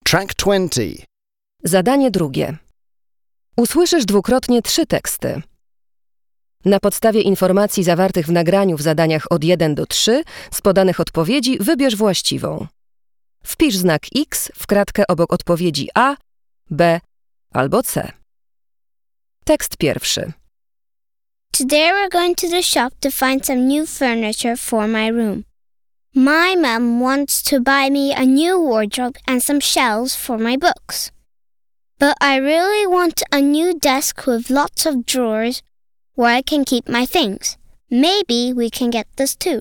Track 20. Zadanie drugie. Usłyszysz dwukrotnie 3 teksty. Na podstawie informacji zawartych w nagraniu w zadaniach od 1 do 3 z podanych odpowiedzi wybierz właściwą. Wpisz znak X w kratkę obok odpowiedzi A, B albo C. Tekst pierwszy. Today we're going to the shop to find some new furniture for my room. My mum wants to buy me a new wardrobe and some shelves for my books. But I really want a new desk with lots of drawers where I can keep my things. Maybe we can get this too.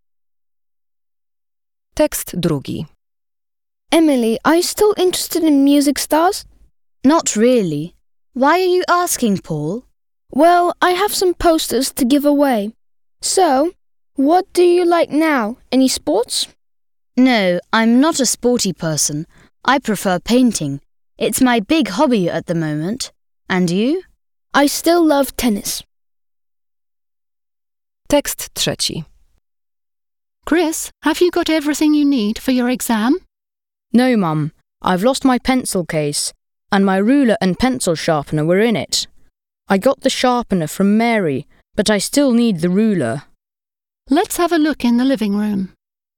Tekst drugi. Emily, are you still interested in music stars? Not really. Why are you asking, Paul? Well, I have some posters to give away. So, what do you like now? Any sports? No, I'm not a sporty person. I prefer painting. It's my big hobby at the moment. And you? I still love tennis. Tekst trzeci. Chris, have you got everything you need for your exam? No, Mum. I've lost my pencil case, and my ruler and pencil sharpener were in it. I got the sharpener from Mary, but I still need the ruler. Let's have a look in the living room.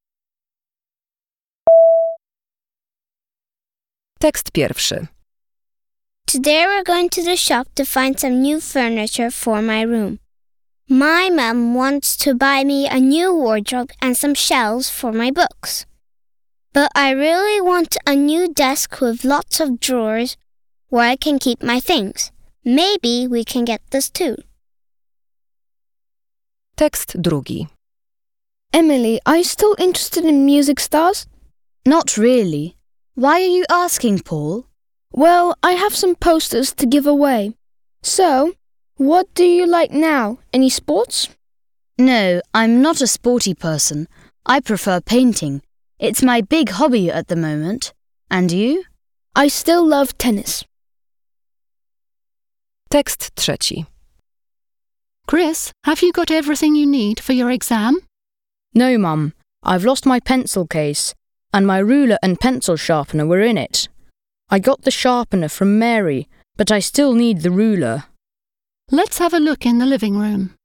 Tekst pierwszy. Today we're going to the shop to find some new furniture for my room. My mum wants to buy me a new wardrobe and some shelves for my books. But I really want a new desk with lots of drawers where I can keep my things. Maybe we can get this too. Tekst drugi. Emily, are you still interested in music stars? Not really. Why are you asking, Paul? Well, I have some posters to give away. So, what do you like now? Any sports? No, I'm not a sporty person. I prefer painting. It's my big hobby at the moment. And you? I still love tennis. Tekst trzeci. Chris, have you got everything you need for your exam? No, Mum. I've lost my pencil case, and my ruler and pencil sharpener were in it. I got the sharpener from Mary, but I still need the ruler. Let's have a look in the living room.